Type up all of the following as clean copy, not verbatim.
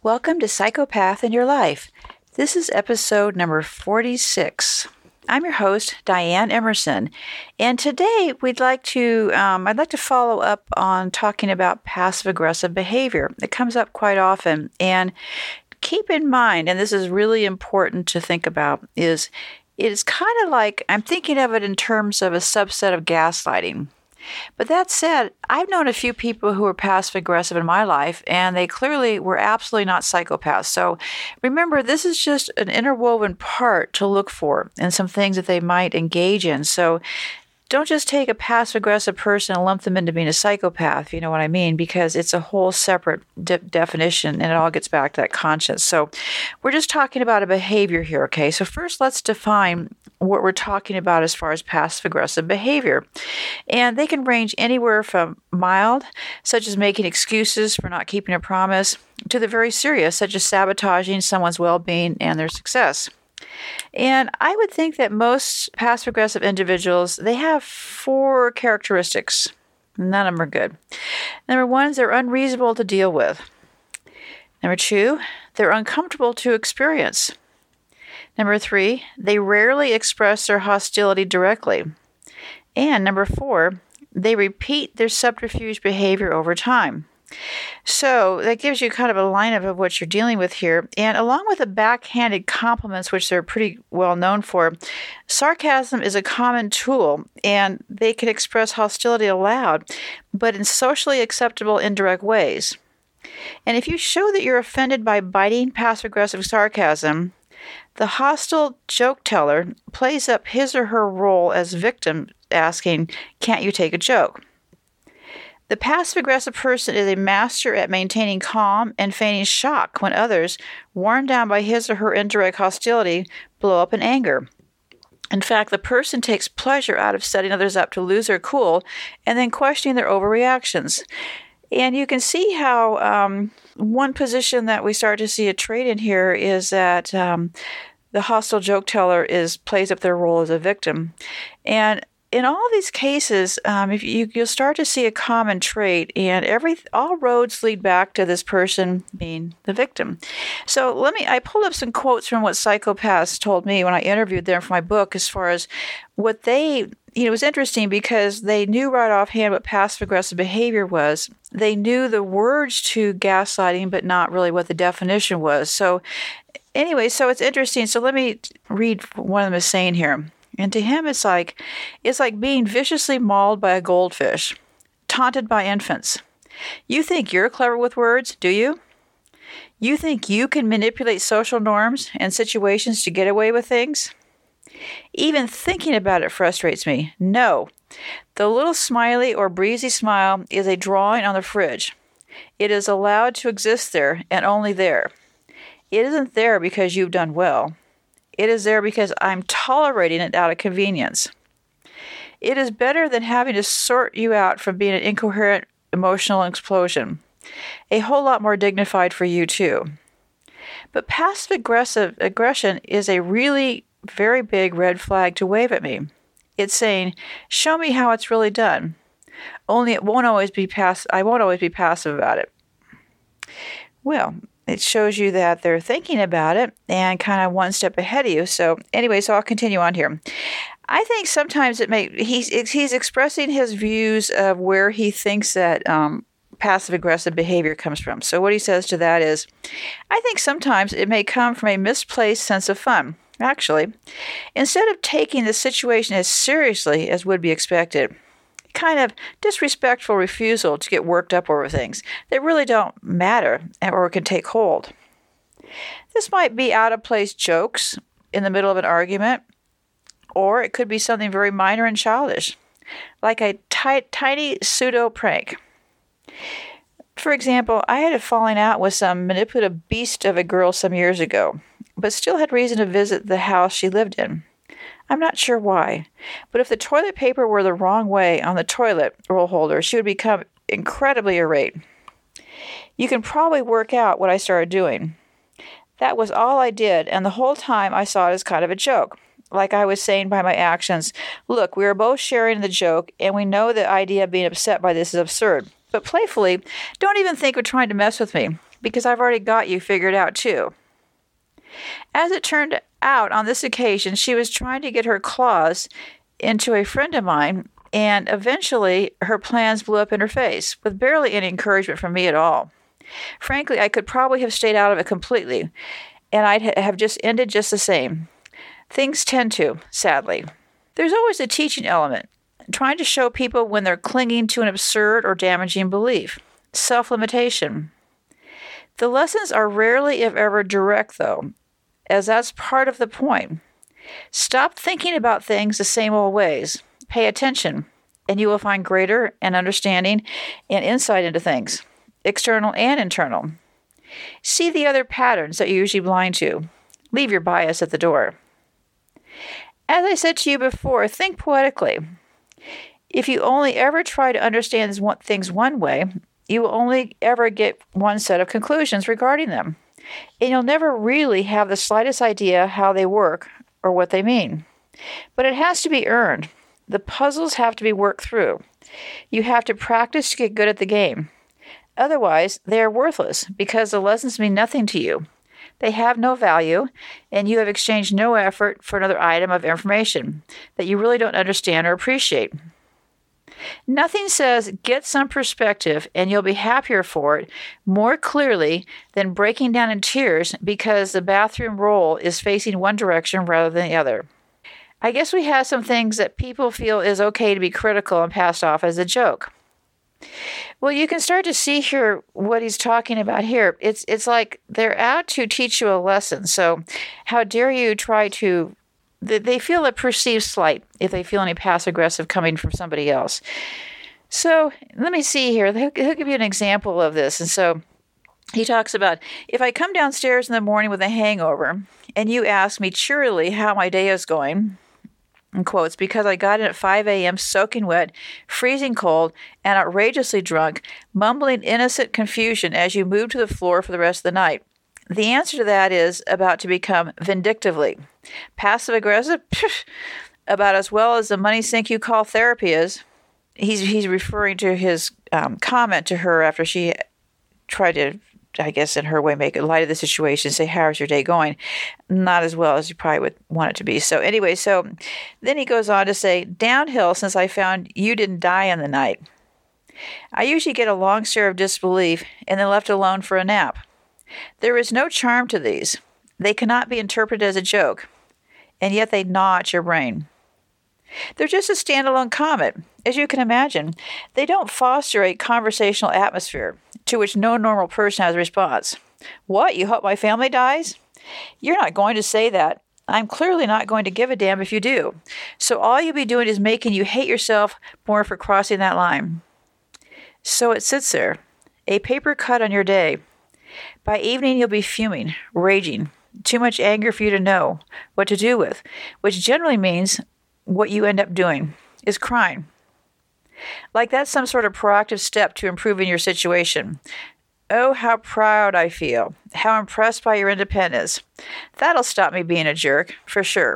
Welcome to Psychopath in Your Life. This is episode number 46. I'm your host, Diane Emerson, and today I'd like to follow up on talking about passive-aggressive behavior. It comes up quite often, and keep in mind, and this is really important to think about, it is kind of like, I'm thinking of it in terms of a subset of gaslighting. But that said, I've known a few people who were passive-aggressive in my life, and they clearly were absolutely not psychopaths. So remember, this is just an interwoven part to look for and some things that they might engage in. So don't just take a passive-aggressive person and lump them into being a psychopath, if you know what I mean, because it's a whole separate definition, and it all gets back to that conscience. So we're just talking about a behavior here, okay? So first, let's define what we're talking about as far as passive-aggressive behavior. And they can range anywhere from mild, such as making excuses for not keeping a promise, to the very serious, such as sabotaging someone's well-being and their success. And I would think that most passive-aggressive individuals, they have 4 characteristics. None of them are good. Number 1 is they're unreasonable to deal with. Number 2, they're uncomfortable to experience. Number 3, they rarely express their hostility directly. And number 4, they repeat their subterfuge behavior over time. So that gives you kind of a lineup of what you're dealing with here. And along with the backhanded compliments, which they're pretty well known for, sarcasm is a common tool, and they can express hostility aloud, but in socially acceptable indirect ways. And if you show that you're offended by biting passive-aggressive sarcasm, the hostile joke teller plays up his or her role as victim, asking, "Can't you take a joke?" The passive-aggressive person is a master at maintaining calm and feigning shock when others, worn down by his or her indirect hostility, blow up in anger. In fact, the person takes pleasure out of setting others up to lose their cool and then questioning their overreactions. And you can see how one position that we start to see a trait in here is that the hostile joke teller plays up their role as a victim. And in all these cases, if you'll start to see a common trait, and all roads lead back to this person being the victim. So I pulled up some quotes from what psychopaths told me when I interviewed them for my book, as far as what it was interesting because they knew right offhand what passive-aggressive behavior was. They knew the words to gaslighting, but not really what the definition was. So anyway, so it's interesting. So let me read what one of them is saying here. And to him, it's like being viciously mauled by a goldfish, taunted by infants. You think you're clever with words, do you? You think you can manipulate social norms and situations to get away with things? Even thinking about it frustrates me. No. The little smiley or breezy smile is a drawing on the fridge. It is allowed to exist there and only there. It isn't there because you've done well. It is there because I'm tolerating it out of convenience. It is better than having to sort you out from being an incoherent emotional explosion. A whole lot more dignified for you, too. But passive aggression is a really very big red flag to wave at me. It's saying, show me how it's really done. Only I won't always be passive about it. Well, it shows you that they're thinking about it and kind of one step ahead of you. So anyway, I'll continue on here. I think sometimes he's expressing his views of where he thinks that passive-aggressive behavior comes from. So what he says to that is, I think sometimes it may come from a misplaced sense of fun. Actually, instead of taking the situation as seriously as would be expected, kind of disrespectful refusal to get worked up over things that really don't matter or can take hold. This might be out-of-place jokes in the middle of an argument, or it could be something very minor and childish, like a tiny pseudo-prank. For example, I had a falling out with some manipulative beast of a girl some years ago, but still had reason to visit the house she lived in. I'm not sure why, but if the toilet paper were the wrong way on the toilet roll holder, she would become incredibly irate. You can probably work out what I started doing. That was all I did, and the whole time I saw it as kind of a joke. Like I was saying by my actions, look, we are both sharing the joke, and we know the idea of being upset by this is absurd. But playfully, don't even think of trying to mess with me. because I've already got you figured out too. As it turned out, on this occasion, she was trying to get her claws into a friend of mine, and eventually her plans blew up in her face, with barely any encouragement from me at all. Frankly, I could probably have stayed out of it completely, and I'd have just ended just the same. Things tend to, sadly. There's always a teaching element, trying to show people when they're clinging to an absurd or damaging belief. Self-limitation. The lessons are rarely, if ever, direct, though, as that's part of the point. Stop thinking about things the same old ways. Pay attention, and you will find greater and understanding and insight into things, external and internal. See the other patterns that you're usually blind to. Leave your bias at the door. As I said to you before, think poetically. If you only ever try to understand things one way, you will only ever get one set of conclusions regarding them, and you'll never really have the slightest idea how they work or what they mean. But it has to be earned. The puzzles have to be worked through. You have to practice to get good at the game. Otherwise, they are worthless because the lessons mean nothing to you. They have no value, and you have exchanged no effort for another item of information that you really don't understand or appreciate. Nothing says get some perspective and you'll be happier for it more clearly than breaking down in tears because the bathroom roll is facing one direction rather than the other. I guess we have some things that people feel is okay to be critical and passed off as a joke. Well, you can start to see here what he's talking about here. It's like they're out to teach you a lesson. So how dare you try to... They feel a perceived slight if they feel any passive-aggressive coming from somebody else. So let me see here. He'll give you an example of this. And so he talks about, if I come downstairs in the morning with a hangover and you ask me cheerily how my day is going, in quotes, because I got in at 5 a.m. soaking wet, freezing cold, and outrageously drunk, mumbling innocent confusion as you move to the floor for the rest of the night. The answer to that is about to become vindictively. Passive-aggressive? About as well as the money sink you call therapy is. He's referring to his comment to her after she tried to, I guess in her way, make light of the situation, say, how's your day going? Not as well as you probably would want it to be. So anyway, so then he goes on to say, downhill since I found you didn't die in the night. I usually get a long stare of disbelief and then left alone for a nap. There is no charm to these. They cannot be interpreted as a joke, and yet they gnaw at your brain. They're just a standalone comment. As you can imagine, they don't foster a conversational atmosphere to which no normal person has a response. What, you hope my family dies? You're not going to say that. I'm clearly not going to give a damn if you do. So all you'll be doing is making you hate yourself more for crossing that line. So it sits there, a paper cut on your day. By evening, you'll be fuming, raging, too much anger for you to know what to do with, which generally means what you end up doing is crying. Like that's some sort of proactive step to improving your situation. Oh, how proud I feel, how impressed by your independence. That'll stop me being a jerk, for sure.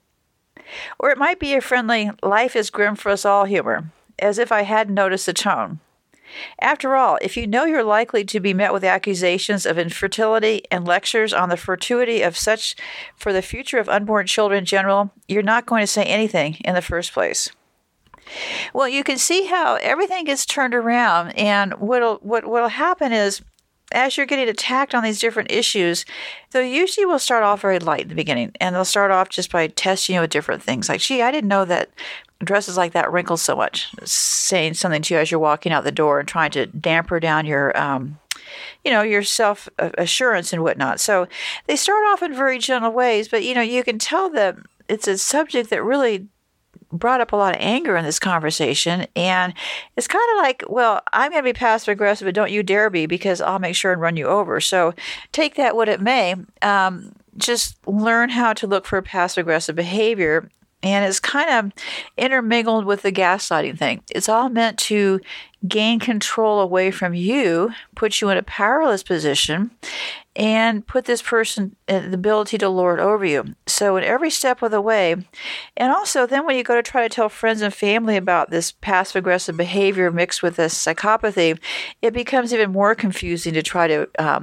Or it might be a friendly, life is grim for us all humor, as if I hadn't noticed the tone. After all, if you know you're likely to be met with accusations of infertility and lectures on the fortuity of such for the future of unborn children in general, you're not going to say anything in the first place. Well, you can see how everything gets turned around, and what'll happen is, as you're getting attacked on these different issues, they usually will start off very light in the beginning, and they'll start off just by testing you with different things. Like, gee, I didn't know that dresses like that wrinkle so much. Saying something to you as you're walking out the door and trying to damper down your, your self-assurance and whatnot. So they start off in very gentle ways, but, you can tell that it's a subject that really brought up a lot of anger in this conversation. And it's kind of like, well, I'm going to be passive aggressive, but don't you dare be, because I'll make sure and run you over. So take that what it may. Just learn how to look for passive aggressive behavior. And it's kind of intermingled with the gaslighting thing. It's all meant to gain control away from you, put you in a powerless position, and put this person the ability to lord over you. So in every step of the way, and also then when you go to try to tell friends and family about this passive-aggressive behavior mixed with this psychopathy, it becomes even more confusing to try to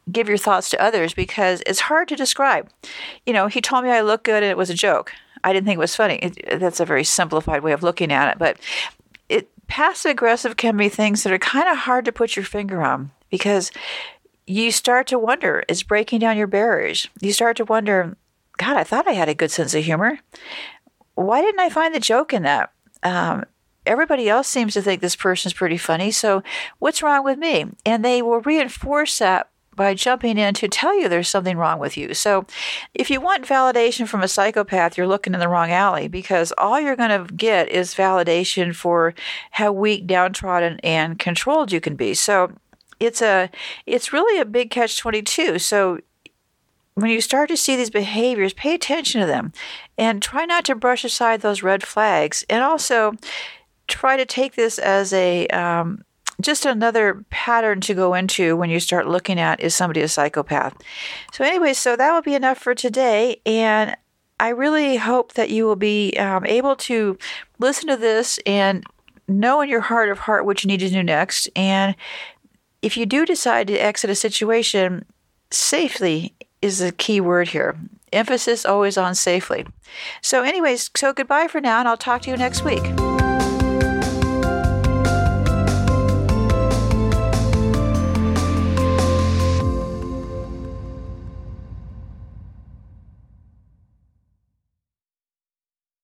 give your thoughts to others because it's hard to describe. He told me I look good and it was a joke. I didn't think it was funny. That's a very simplified way of looking at it. But passive aggressive can be things that are kind of hard to put your finger on because you start to wonder, it's breaking down your barriers. You start to wonder, God, I thought I had a good sense of humor. Why didn't I find the joke in that? Everybody else seems to think this person's pretty funny, so what's wrong with me? And they will reinforce that by jumping in to tell you there's something wrong with you. So if you want validation from a psychopath, you're looking in the wrong alley because all you're going to get is validation for how weak, downtrodden, and controlled you can be. So it's really a big catch-22. So when you start to see these behaviors, pay attention to them and try not to brush aside those red flags. And also try to take this as just another pattern to go into when you start looking at, is somebody a psychopath? So anyway, so that will be enough for today. And I really hope that you will be able to listen to this and know in your heart of heart what you need to do next. And if you do decide to exit a situation, safely is the key word here. Emphasis always on safely. So anyways, so goodbye for now, and I'll talk to you next week.